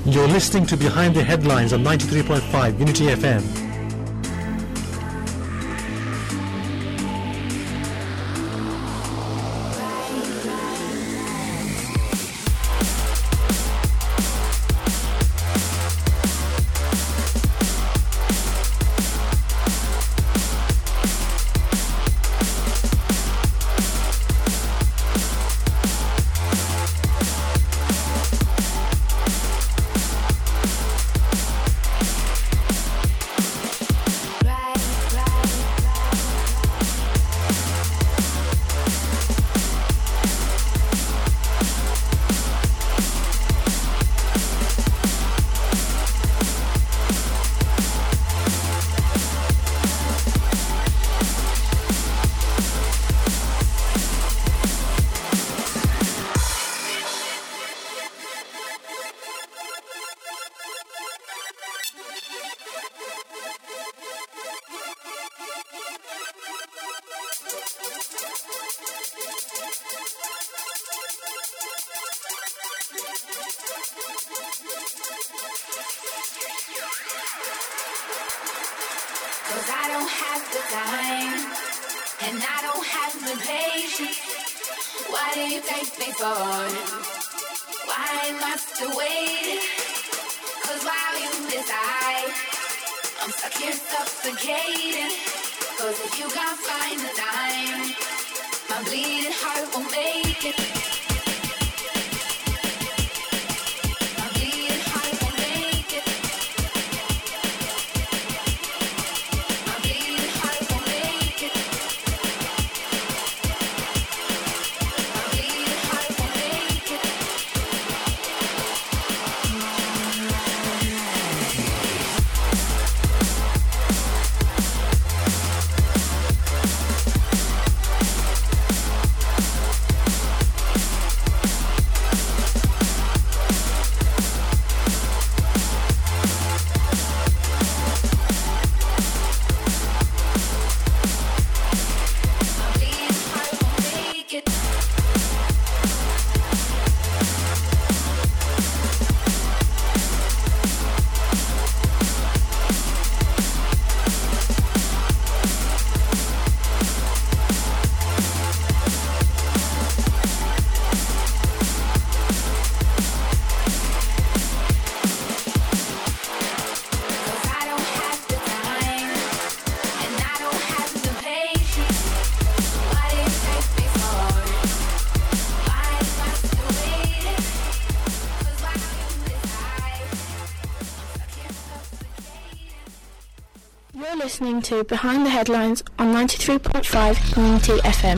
You're listening to Behind the Headlines on 93.5 Unity FM. Listening to Behind the Headlines on 93.5 Community FM.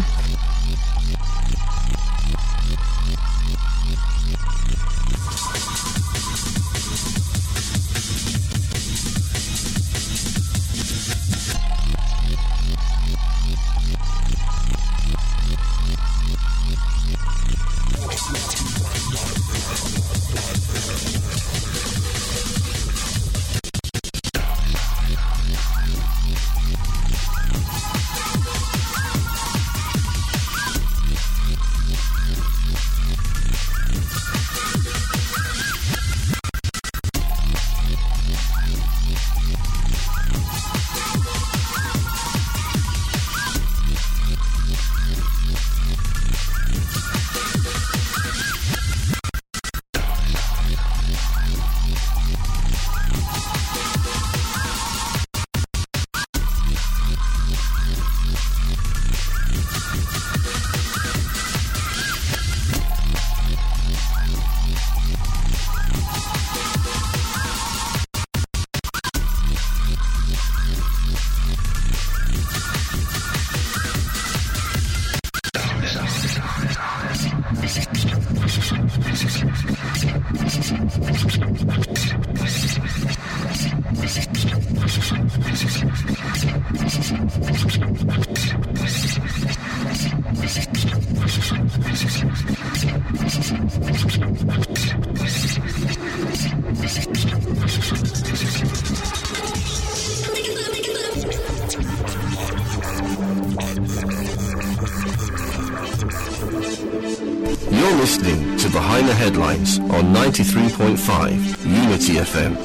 on 93.5 Unity FM.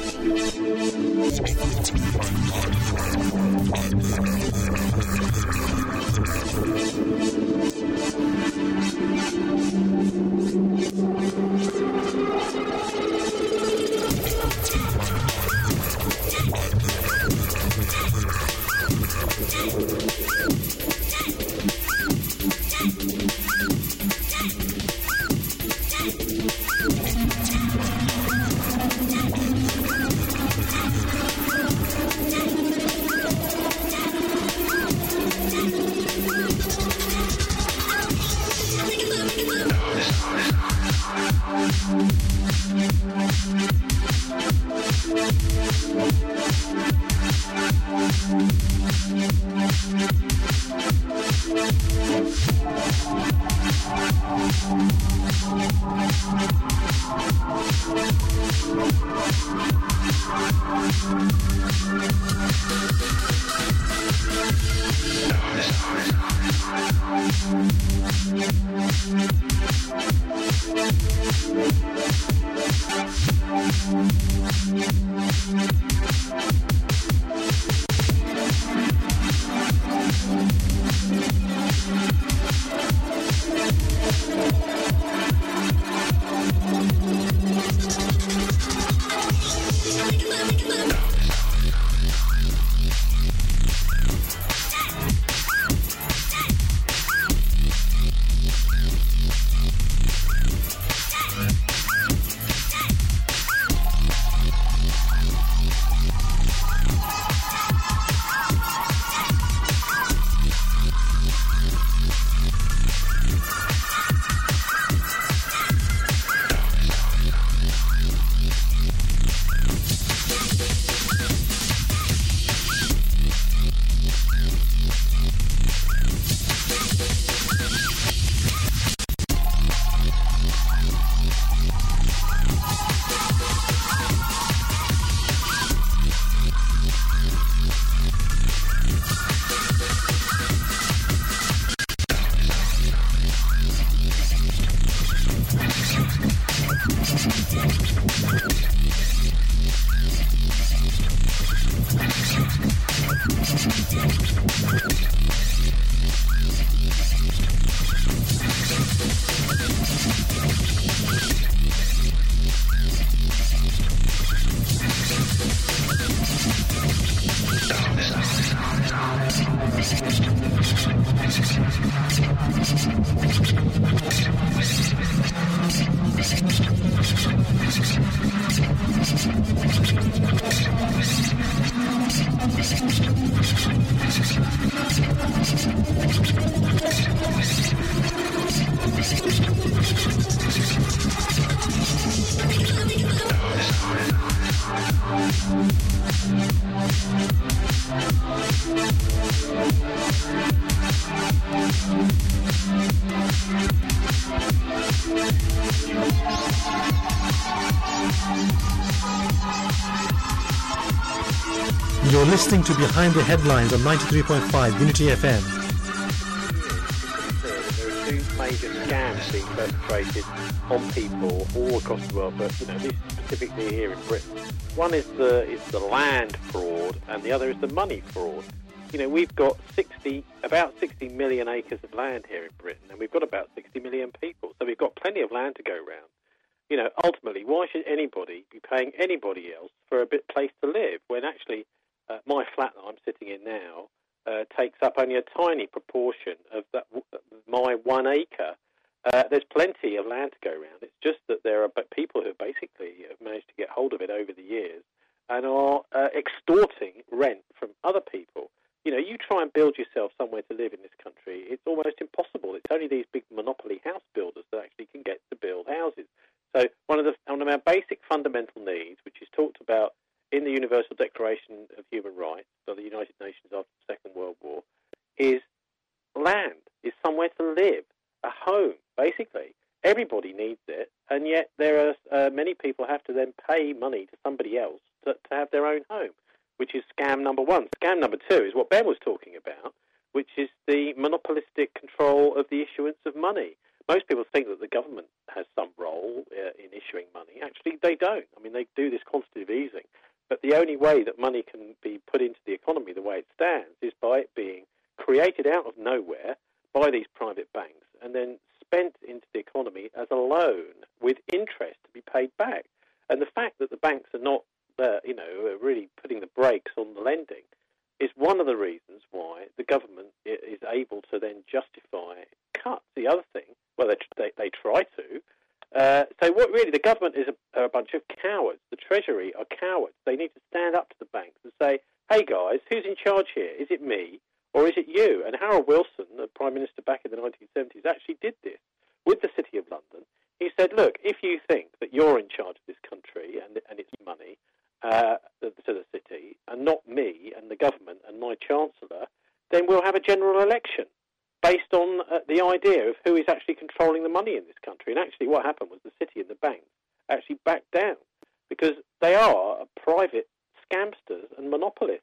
You're listening to Behind the Headlines on 93.5 Unity FM. There are two major scams being perpetrated on people all across the world, but this specifically here in Britain. One is the land fraud, and the other is the money fraud. We've got about 60 million acres of land here in Britain, and we've got about 60 million people, so we've got plenty of land to go around. Ultimately, why should anybody be paying anybody else for a place to live when actually my flat that I'm sitting in now takes up only a tiny proportion of my 1 acre. There's plenty of land to go around. It's just that there are people who basically have managed to get hold of it over the years and are extorting rent from other people. You try and build yourself somewhere to live in this country, it's almost impossible. It's only these big monopoly house builders that actually can get to build houses. So one of our basic fundamental needs, which is talked about in the Universal Declaration of Human Rights by the United Nations after the Second World War, is land, is somewhere to live, a home, basically. Everybody needs it, and yet there are many people have to then pay money to somebody else to have their own home, which is scam number one. Scam number two is what Ben was talking about, which is the monopolistic control of the issuance of money. Most people think that the government has some role in issuing money. Actually, they don't. I mean, they do this quantitative easing. But the only way that money can be put into the economy the way it stands is by it being created out of nowhere by these private banks and then spent into the economy as a loan with interest to be paid back. And the fact that the banks are not, really putting the brakes on the lending is one of the reasons why the government is able to then justify cuts. The other thing, well, they try to. So what really, the government is a bunch of cowards. The Treasury are cowards. They need to stand up to the banks and say, hey guys, who's in charge here? Is it me or is it you? And Harold Wilson, the Prime Minister back in the 1970s, actually did this with the City of London. He said, look, if you think that you're in charge of this country and its money to the city, and not me and the government and my Chancellor, then we'll have a general election based on the idea of who is actually controlling the money in this country. And actually what happened was the city and the banks actually backed down because they are private scamsters and monopolists.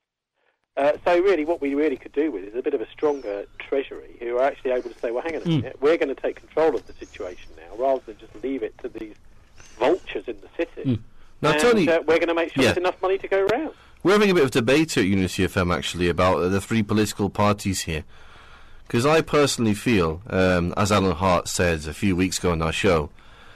So really what we really could do with is a bit of a stronger Treasury who are actually able to say, well, hang on a minute, we're going to take control of the situation now rather than just leave it to these vultures in the city. Now, and Tony, we're going to make sure there's enough money to go around. We're having a bit of debate here at Unity FM, actually, about the three political parties here. Because I personally feel, as Alan Hart said a few weeks ago on our show,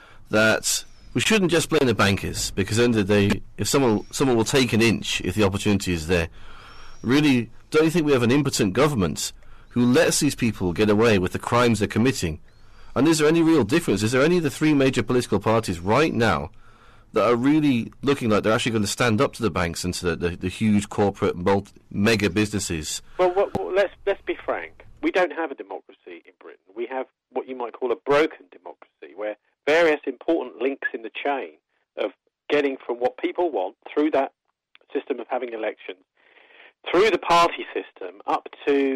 that we shouldn't just blame the bankers, because at the end of the day, if someone will take an inch if the opportunity is there. Really, don't you think we have an impotent government who lets these people get away with the crimes they're committing? And is there any real difference? Is there any of the three major political parties right now that are really looking like they're actually going to stand up to the banks and to the huge corporate mega businesses? Well, let's be frank. We don't have a democracy in Britain. We have what you might call a broken democracy, where various important links in the chain of getting from what people want through that system of having elections, through the party system, up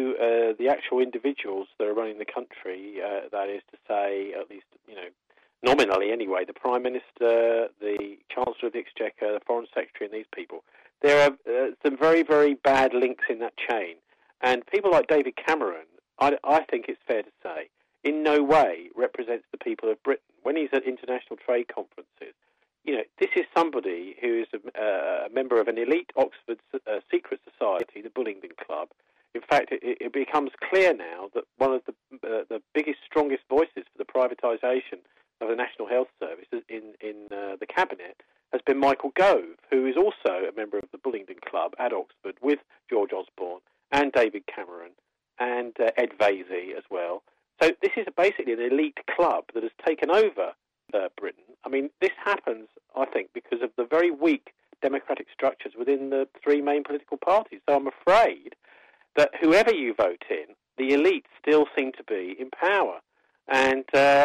to the actual individuals that are running the country, that is to say, at least, nominally anyway, the Prime Minister, the Chancellor of the Exchequer, the Foreign Secretary, and these people. There are some very, very bad links in that chain. And people like David Cameron, I think it's fair to say, in no way represents the people of Britain. When he's at international trade conferences, this is somebody who is a member of an elite Oxford secret society, the Bullingdon Club. In fact, it becomes clear now that one of the biggest, strongest voices for the privatisation of the National Health Service in the Cabinet has been Michael Gove, who is also a member of the Bullingdon Club at Oxford with George Osborne and David Cameron and Ed Vaizey as well. So this is basically an elite club that has taken over Britain. I mean, this happens, I think, because of the very weak democratic structures within the three main political parties. So I'm afraid that whoever you vote in, the elite still seem to be in power. And,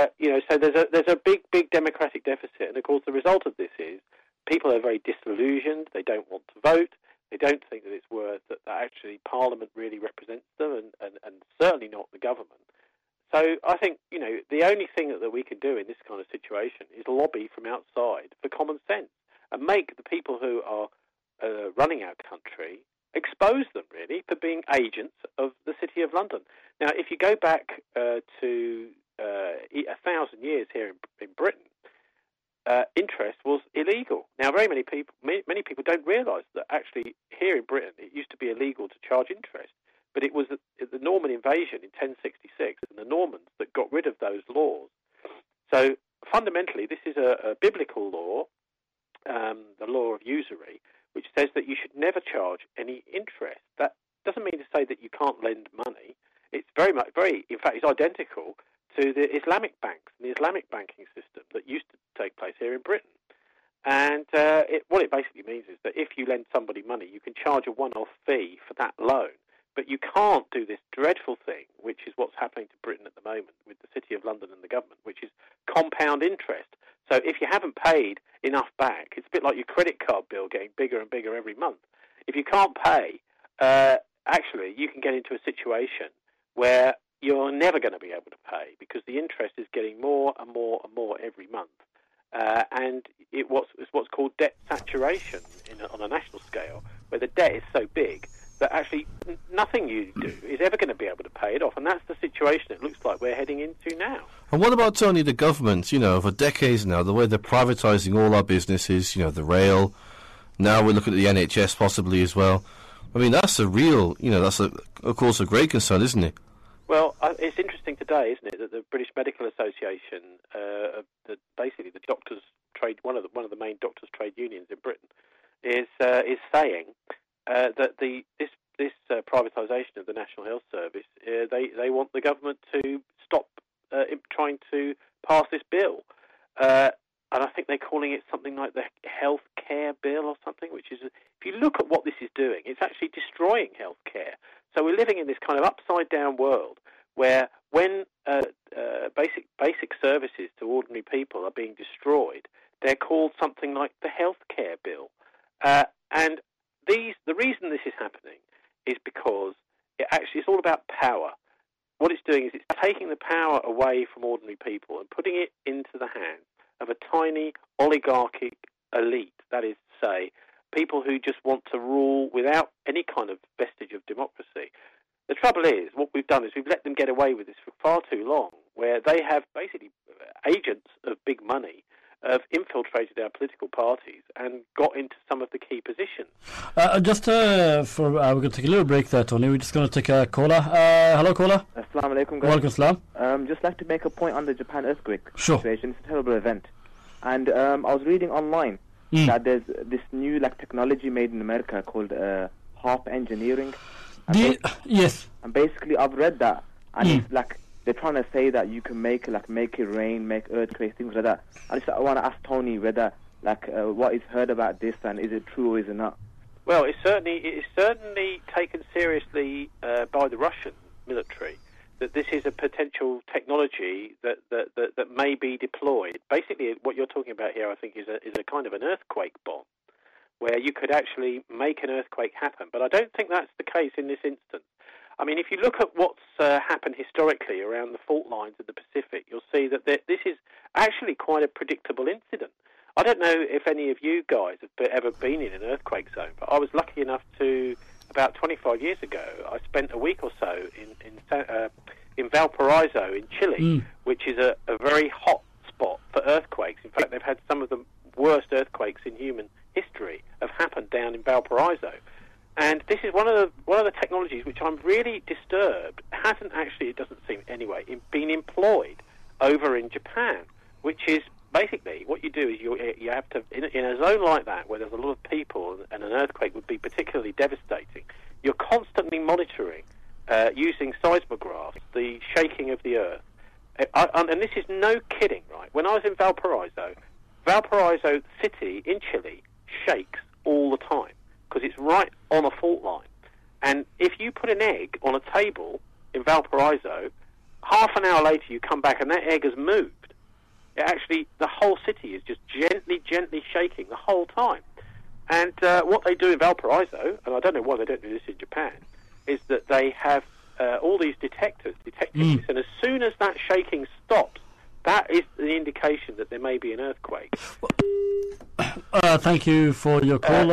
so there's a big democratic deficit. And, of course, the result of this is people are very disillusioned. They don't want to vote. They don't think that it's worth that actually Parliament really represents them and certainly not the government. So I think, the only thing that we can do in this kind of situation is lobby from outside for common sense and make the people who are running our country, expose them, really, for being agents of the City of London. Now, if you go back to 1,000 years here in Britain, interest was illegal. Now, very many people don't realise that actually here in Britain it used to be illegal to charge interest. But it was the Norman invasion in 1066 and the Normans that got rid of those laws. So fundamentally, this is a biblical law, the law of usury, which says that you should never charge any interest. That doesn't mean to say that you can't lend money. It's in fact, it's identical to the Islamic banks and the Islamic banking system that used to take place here in Britain. And what it basically means is that if you lend somebody money, you can charge a one-off fee for that loan. But you can't do this dreadful thing, which is what's happening to Britain at the moment with the City of London and the government, which is compound interest. So if you haven't paid enough back, it's a bit like your credit card bill getting bigger and bigger every month. If you can't pay, actually you can get into a situation where you're never going to be able to pay because the interest is getting more and more and more every month. And it's what's called debt saturation on a national scale, where the debt is so big that actually nothing you do is ever going to be able to pay it off, and that's the situation it looks like we're heading into now. And what about, Tony, the government? For decades now, the way they're privatising all our businesses, the rail. Now we're looking at the NHS possibly as well. I mean, that's a real, of course, a great concern, isn't it? Well, it's interesting today, isn't it, that the British Medical Association, basically the doctors' trade, one of the main doctors' trade unions in Britain, is saying that this privatisation of the National Health Service, they want the government to stop trying to pass this bill. And I think they're calling it something like the Health Care Bill or something, which is, if you look at what this is doing, it's actually destroying health care. So we're living in this kind of upside-down world where when basic services to ordinary people are being destroyed, they're called something like the Health Care Bill. And the reason this is happening is because it's all about power. What it's doing is it's taking the power away from ordinary people and putting it into the hands of a tiny oligarchic elite, that is to say, people who just want to rule without any kind of vestige of democracy. The trouble is, what we've done is we've let them get away with this for far too long, where they have basically agents of big money have infiltrated our political parties and got into some of the key positions. We're going to take a little break there, Tony. We're just going to take a caller. Hello, caller. Assalamu alaikum, guys. Walaikum salam. Just like to make a point on the Japan earthquake Sure. situation. It's a terrible event. And I was reading online that there's this new technology made in America called HARP engineering. Yes. And basically I've read that, and it's they're trying to say that you can make it rain, make earthquakes, things like that. I want to ask Tony whether what he's heard about this, and is it true or is it not? Well, it is certainly taken seriously by the Russian military that this is a potential technology that may be deployed. Basically, what you're talking about here, I think, is a kind of an earthquake bomb, where you could actually make an earthquake happen. But I don't think that's the case in this instance. I mean, if you look at what's happened historically around the fault lines of the Pacific, you'll see that this is actually quite a predictable incident. I don't know if any of you guys have ever been in an earthquake zone, but I was lucky enough to, about 25 years ago, I spent a week or so in Valparaiso in Chile, which is a very hot spot for earthquakes. In fact, they've had some of the worst earthquakes in human history have happened down in Valparaiso. And this is one of the technologies which I'm really disturbed hasn't actually, it doesn't seem anyway, been employed over in Japan, which is basically what you do is you have to, in a zone like that where there's a lot of people and an earthquake would be particularly devastating, you're constantly monitoring using seismographs the shaking of the earth. And this is no kidding, right? When I was in Valparaiso city in Chile shakes all the time, because it's right on a fault line. And if you put an egg on a table in Valparaiso, half an hour later you come back and that egg has moved. The whole city is just gently shaking the whole time. And what they do in Valparaiso, and I don't know why they don't do this in Japan, is that they have all these detectors detecting this, and as soon as that shaking stops, that is the indication that there may be an earthquake. Thank you for your call.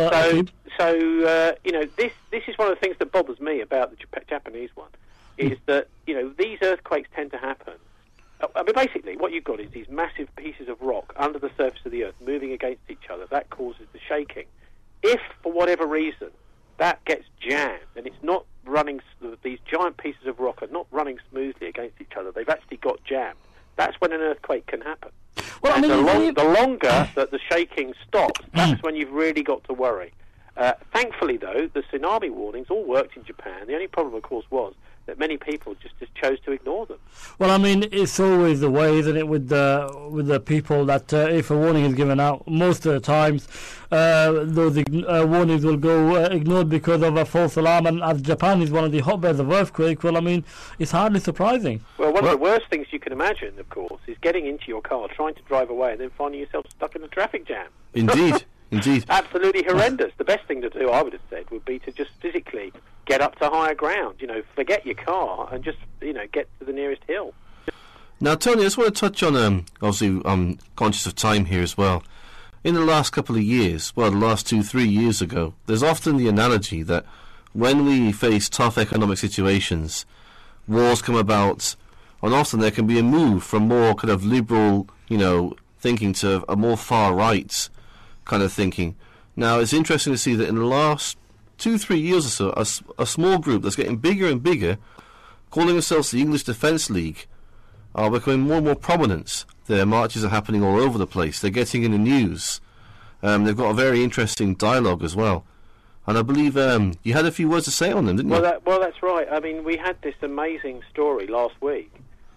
This is one of the things that bothers me about the Japanese one, is that, these earthquakes tend to happen. I mean, basically, what you've got is these massive pieces of rock under the surface of the earth moving against each other. That causes the shaking. If, for whatever reason, that gets jammed and it's not running, these giant pieces of rock are not running smoothly against each other, they've actually got jammed, that's when an earthquake can happen. Well, and the longer that the shaking stops, that's when you've really got to worry. Thankfully, though, the tsunami warnings all worked in Japan. The only problem, of course, was that many people just chose to ignore them. Well, I mean, it's always the way, isn't it, with the people that if a warning is given out, most of the times those warnings will go ignored because of a false alarm. And as Japan is one of the hotbeds of earthquake, well, I mean, it's hardly surprising. Well, one of the worst things you can imagine, of course, is getting into your car, trying to drive away, and then finding yourself stuck in a traffic jam. Indeed. Indeed. Absolutely horrendous. The best thing to do, I would have said, would be to just physically get up to higher ground. Forget your car and just, get to the nearest hill. Now, Tony, I just want to touch on, obviously, I'm conscious of time here as well. In the last couple of years, the last 2-3 years ago, there's often the analogy that when we face tough economic situations, wars come about, and often there can be a move from more kind of liberal, thinking to a more far-right kind of thinking. Now, it's interesting to see that in the last 2-3 years or so, a small group that's getting bigger and bigger, calling themselves the English Defence League, are becoming more and more prominent. Their marches are happening all over the place. They're getting in the news. They've got a very interesting dialogue as well. And I believe you had a few words to say on them, didn't you? Well, that's right. I mean, we had this amazing story last week,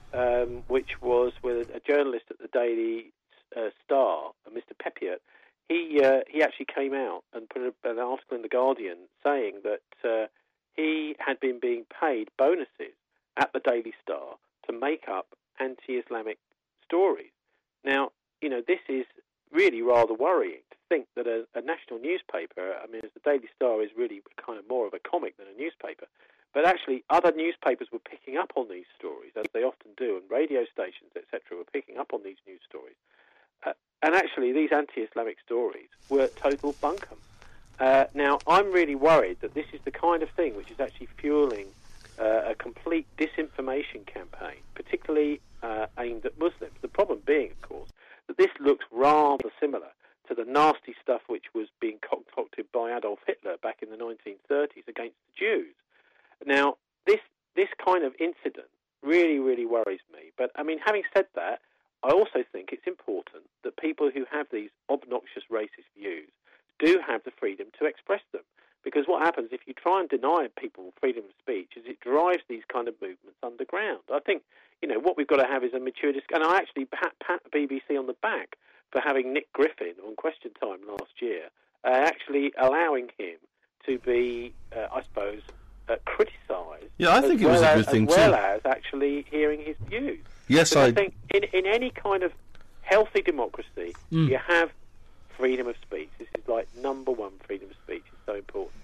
which was with a journalist at the Daily Star, Mr. Pepiot. He actually came out and put an article in The Guardian saying that he had been being paid bonuses at the Daily Star to make up anti-Islamic stories. Now, this is really rather worrying to think that a national newspaper, I mean, as the Daily Star is really kind of more of a comic than a newspaper, but actually other newspapers were picking up on these stories, as they often do, and radio stations, etc., were picking up on these news stories. And actually, these anti-Islamic stories were total bunkum. Now, I'm really worried that this is the kind of thing which is actually fueling a complete disinformation campaign, particularly aimed at Muslims. The problem being, of course, that this looks rather similar to the nasty stuff which was being concocted by Adolf Hitler back in the 1930s against the Jews. Now, this kind of incident really, really worries me. But, I mean, having said that, I also think it's important that people who have these obnoxious racist views do have the freedom to express them. Because what happens if you try and deny people freedom of speech is it drives these kind of movements underground. I think, what we've got to have is a mature discussion. And I actually pat the BBC on the back for having Nick Griffin on Question Time last year, actually allowing him to be, I suppose, criticised. Yeah, I think it was a good thing too. As well as actually hearing his views. Yes, I think in any kind of healthy democracy, you have freedom of speech. This is like number one. Freedom of speech is so important.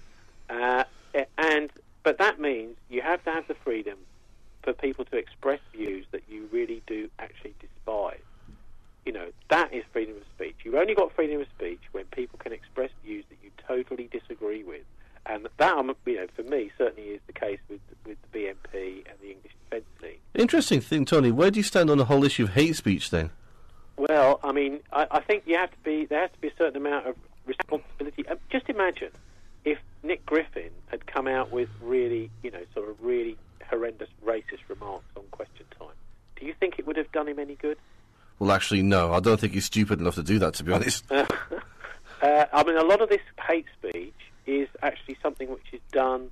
But that means you have to have the freedom for people to express views that you really do actually despise. That is freedom of speech. You've only got freedom of speech when people can express views that you totally disagree with. And that, for me, certainly is the case with the BNP and the English Defence League. Interesting thing, Tony. Where do you stand on the whole issue of hate speech, then? Well, I mean, I think there has to be a certain amount of responsibility. Just imagine if Nick Griffin had come out with really, sort of really horrendous racist remarks on Question Time. Do you think it would have done him any good? Well, actually, no. I don't think he's stupid enough to do that, to be honest. I mean, a lot of this hate speech is actually something which is done,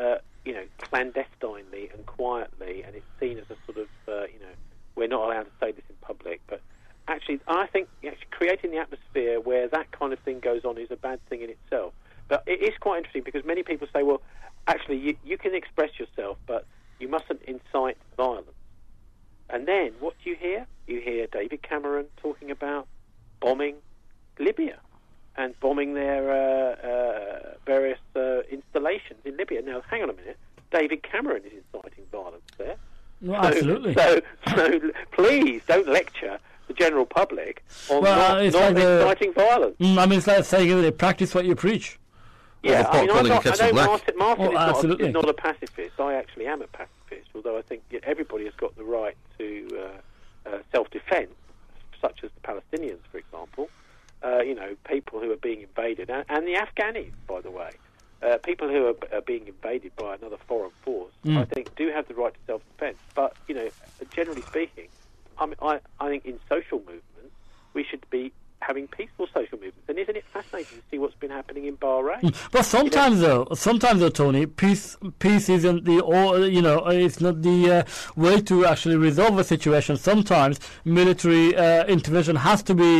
clandestinely and quietly, and it's seen as a sort of, we're not allowed to say this in public, but actually, I think creating the atmosphere where that kind of thing goes on is a bad thing in itself. But it is quite interesting because many people say, well, actually, you can express yourself, but you mustn't incite violence. And then, what do you hear? You hear David Cameron talking about bombing Libya and bombing their various installations in Libya. Now, hang on a minute. David Cameron is inciting violence there. Well, absolutely. So please don't lecture the general public on not inciting violence. I mean, it's like saying, practice what you preach. Yeah, I know Martin absolutely. is not a pacifist. I actually am a pacifist, although I think everybody has got the right to self-defense, such as the Palestinians, for example. People who are being invaded, and the Afghanis, by the way. People who are being invaded by another foreign force, I think, do have the right to self-defense. But, generally speaking, I think in social movements, we should be having peaceful social movements. And isn't it fascinating to see what's been happening in Bahrain? But sometimes though, Tony, peace isn't it's not the way to actually resolve a situation. Sometimes military intervention has to be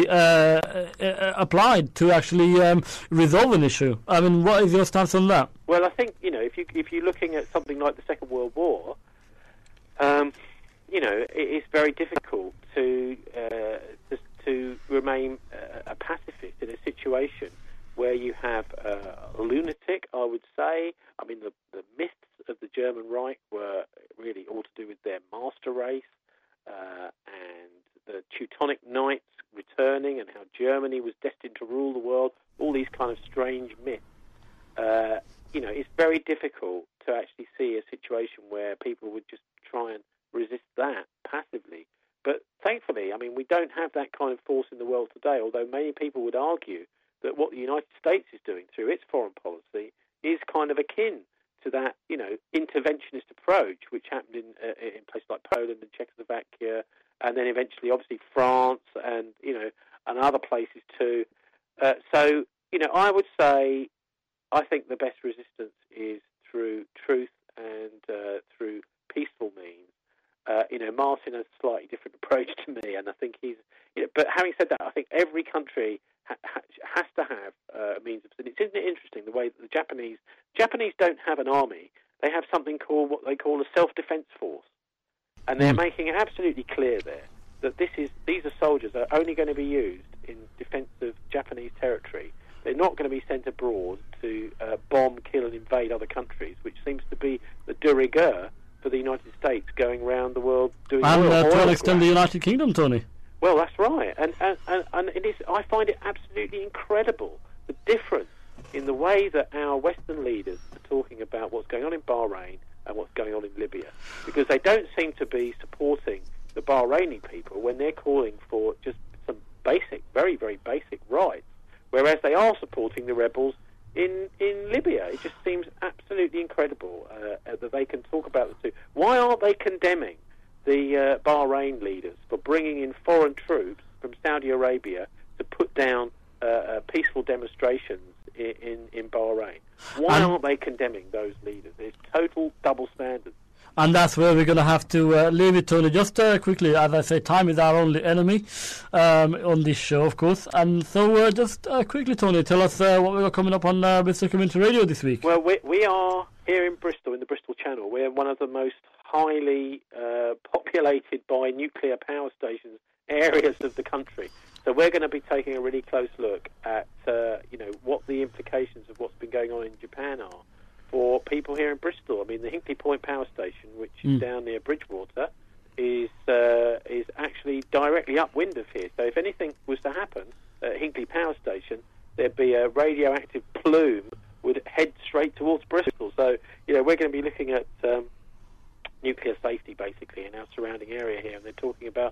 applied to actually resolve an issue. I mean, what is your stance on that? Well, I think, if you're looking at something like the Second World War, it is very difficult to remain a pacifist in a situation where you have a lunatic, I would say. I mean, the myths of the German Reich were really all to do with their master race and the Teutonic Knights returning and how Germany was destined to rule the world, all these kind of strange myths. it's very difficult to actually see a situation where people would just try and resist that passively. But thankfully, I mean, we don't have that kind of force in the world today, although many people would argue that what the United States is doing through its foreign policy is kind of akin to that, interventionist approach, which happened in places like Poland and Czechoslovakia, and then eventually, obviously, France and other places too. So, I would say I think the best resistance is through truth and through peaceful means. Martin has a slightly different approach to me, and I think he's. But having said that, I think every country has to have a means of. Isn't it interesting the way that the Japanese don't have an army? They have something called what they call a self-defense force, and they're making it absolutely clear there that these are soldiers that are only going to be used in defence of Japanese territory. They're not going to be sent abroad to bomb, kill, and invade other countries, which seems to be the de rigueur for the United States going around the world doing and oil to an extent the United Kingdom, Tony. Well, that's right, and it is. I find it absolutely incredible the difference in the way that our Western leaders are talking about what's going on in Bahrain and what's going on in Libya, because they don't seem to be supporting the Bahraini people when they're calling for just some basic, very, very basic rights, whereas they are supporting the rebels in Libya. It just seems absolutely incredible that they can talk about the two. Why aren't they condemning the Bahrain leaders for bringing in foreign troops from Saudi Arabia to put down peaceful demonstrations in Bahrain? Why aren't they condemning those leaders? There's total double standards. And that's where we're going to have to leave it, Tony. Just quickly, as I say, time is our only enemy on this show, of course. And so just quickly, Tony, tell us what we've got coming up on Bristol Community Radio this week. Well, we are here in Bristol, in the Bristol Channel. We're one of the most highly populated by nuclear power stations areas of the country. So we're going to be taking a really close look at what the implications of what's been going on in Japan are for people here in Bristol. I mean, the Hinkley Point Power Station, which is down near Bridgewater, is actually directly upwind of here. So if anything was to happen at Hinkley Power Station, there'd be a radioactive plume would head straight towards Bristol. So, we're going to be looking at nuclear safety, basically, in our surrounding area here. And they're talking about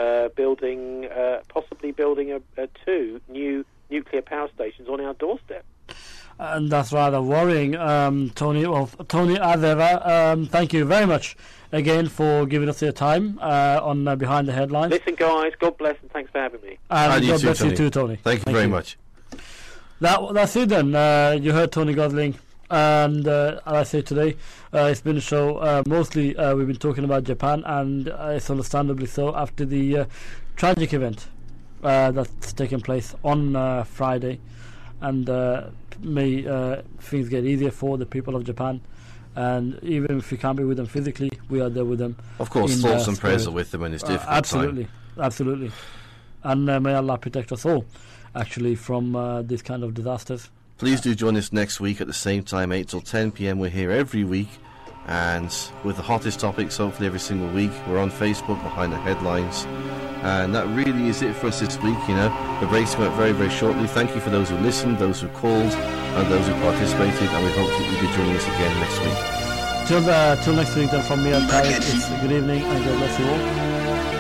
possibly building two new nuclear power stations on our doorstep. And that's rather worrying, Tony. Well, Tony, as ever, thank you very much again for giving us your time on Behind the Headlines. Listen, guys, God bless and thanks for having me. And God bless you too, Tony. Thank you very much. That's it then. You heard Tony Gosling. And as I say today, it's been a show, mostly we've been talking about Japan, and it's understandably so after the tragic event that's taken place on Friday. And may things get easier for the people of Japan. And even if we can't be with them physically, we are there with them. Of course, thoughts and prayers are with them in this difficult absolutely, time. Absolutely. And may Allah protect us all, actually, from these kind of disasters. Please do join us next week at the same time, 8 till 10 p.m. We're here every week, and with the hottest topics, hopefully every single week. We're on Facebook, Behind the Headlines. And that really is it for us this week. The break's coming up very, very shortly. Thank you for those who listened, those who called, and those who participated, and we hope that you'll be joining us again next week. Till next week, then, from me and Tarek, it's good evening, and God bless you all.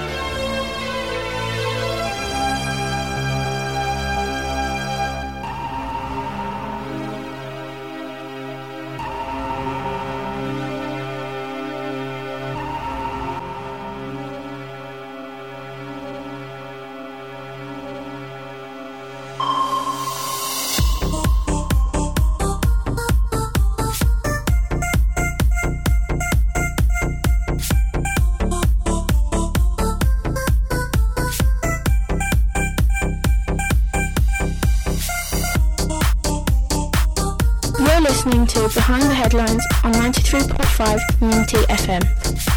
Listening to Behind the Headlines on 93.5 Community FM.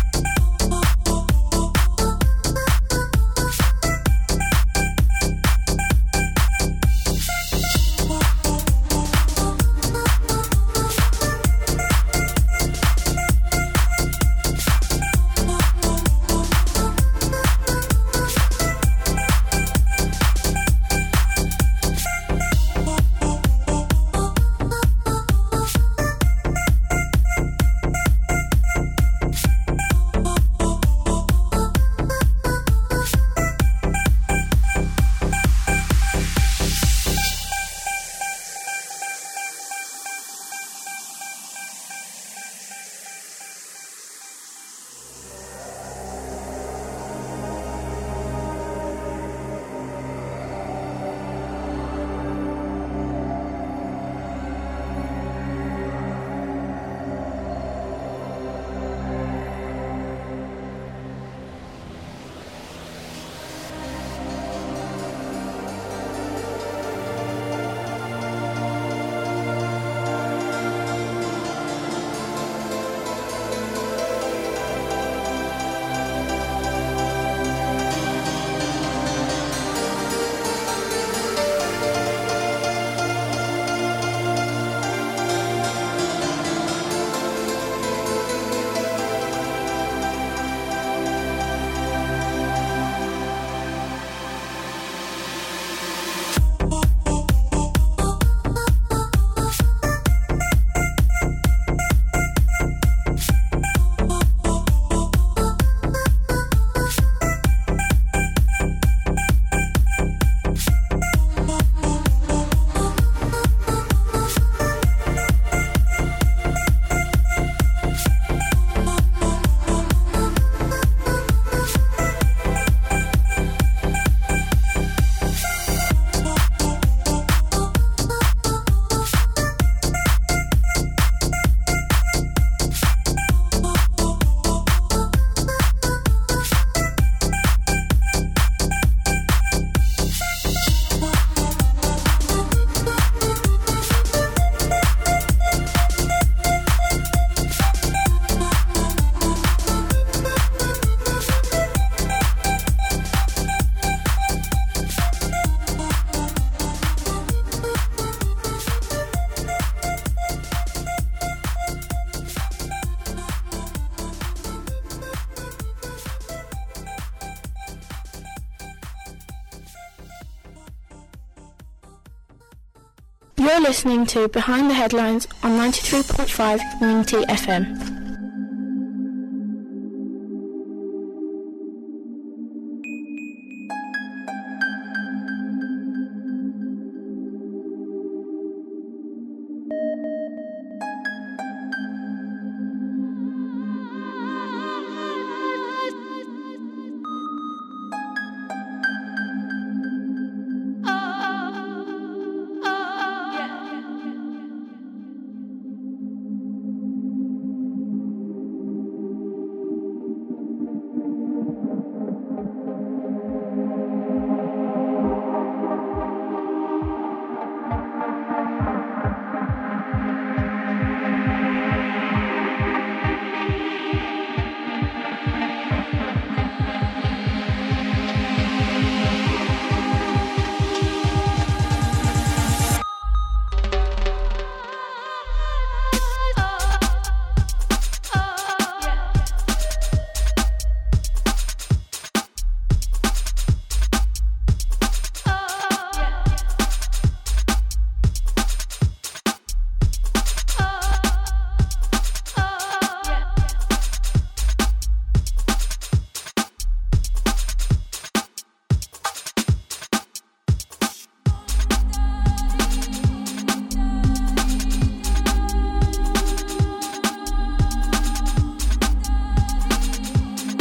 You're listening to Behind the Headlines on 93.5 Unity FM.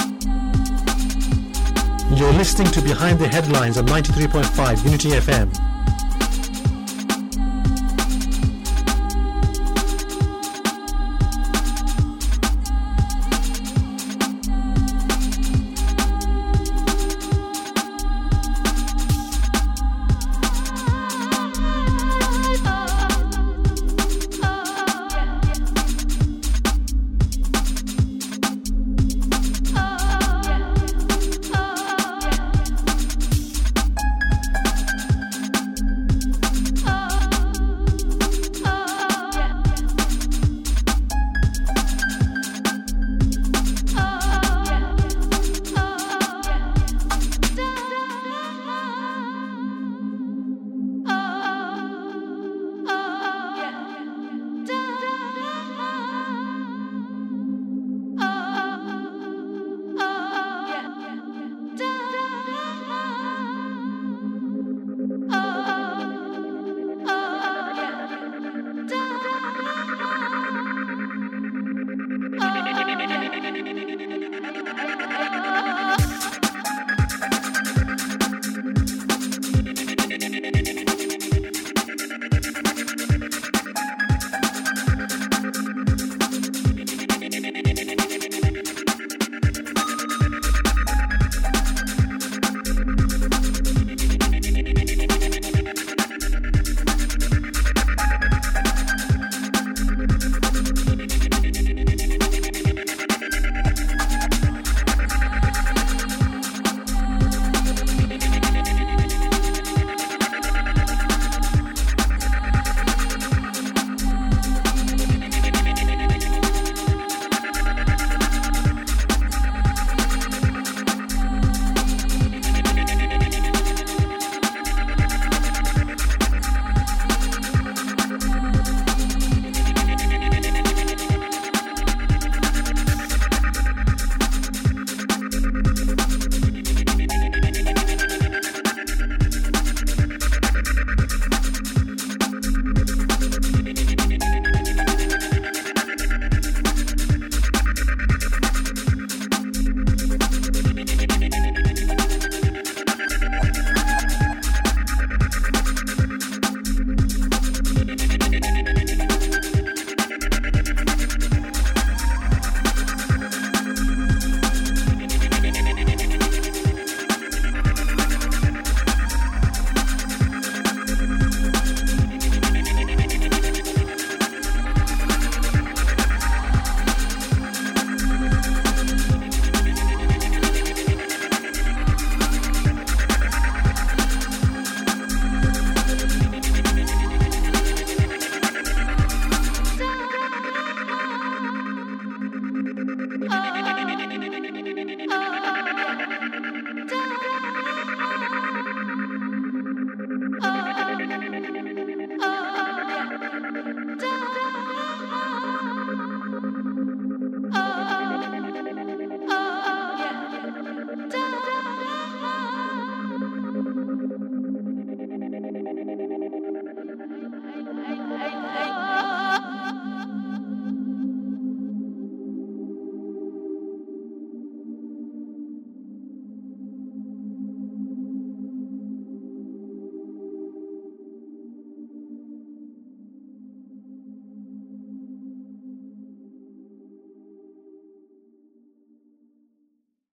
You're listening to Behind the Headlines on 93.5 Unity FM.